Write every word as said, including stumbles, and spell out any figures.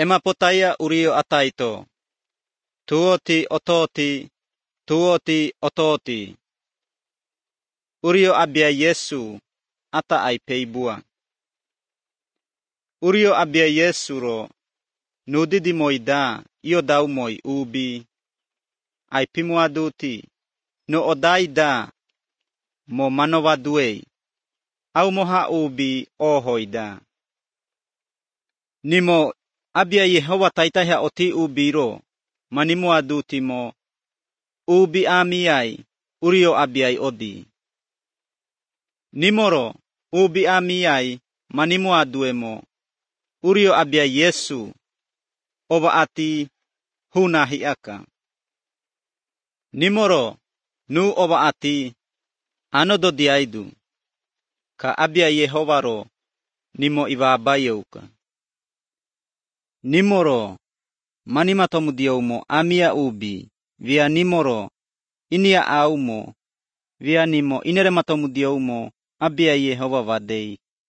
ema potaia urio ataito. Tuoti ototi, tuoti ototi. Urio abia Yesu ata ai peibua. Urio abia Yesu ro nudidi moida io dau moi ubi. Ai pimuaduti no odaida mo manovaduei. Au moha ubi ohoida. Nimo abia Yehova taitaha oti ubiro manimu aduti mo ubi amiai urio abiai odi. Nimoro ubi amiai manimu aduemo urio abia Yesu ova ati huna hiaka. Nimoro nu ova ati anodo diaidu ka abia Yehova ro nimo ivabayeuka. Nimoro manima tomu diaumo amia ubi via nimoro inia aumo via nimo inere matomu diaumo abia Yehova vadei